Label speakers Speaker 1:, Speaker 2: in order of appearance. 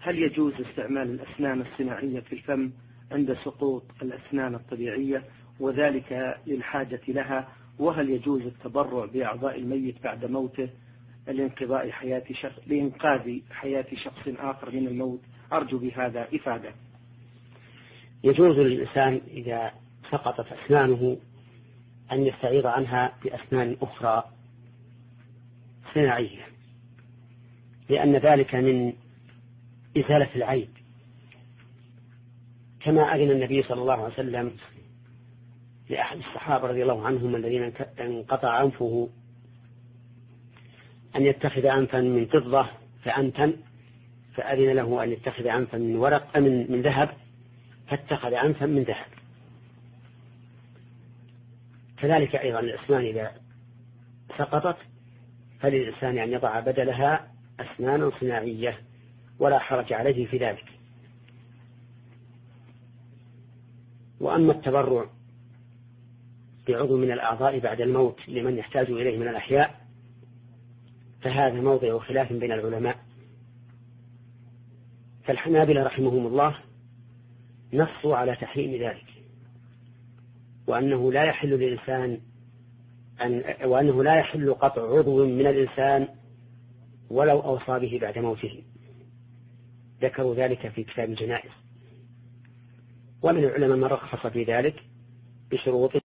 Speaker 1: هل يجوز استعمال الأسنان الصناعية في الفم عند سقوط الأسنان الطبيعية وذلك للحاجة لها؟ وهل يجوز التبرع بأعضاء الميت بعد موته لإنقاذ حياة شخص آخر من الموت؟ أرجو بهذا إفادة.
Speaker 2: يجوز للإنسان إذا سقطت أسنانه أن يستعيض عنها بأسنان أخرى صناعية، لأن ذلك من إزالة العيب، كما أذن النبي صلى الله عليه وسلم لأحد الصحابة رضي الله عنهم الذين انقطع أنفه أن يتخذ أنفا من فضة فأنتن، فأذن له أن يتخذ أنفا من ورق من ذهب فاتخذ أنفا من ذهب. كذلك أيضا الأسنان إذا سقطت فللإنسان أن يضع بدلها أسنان صناعية ولا حرج عليه في ذلك. وأما التبرع بعضو من الأعضاء بعد الموت لمن يحتاج إليه من الأحياء فهذا موضع خلاف بين العلماء، فالحنابلة رحمهم الله نصوا على تحريم ذلك، وأنه لا يحل قطع عضو من الإنسان ولو أوصى به بعد موته، ذكروا ذلك في كتاب الجنائز. ومن العلماء من رخص في ذلك بشروط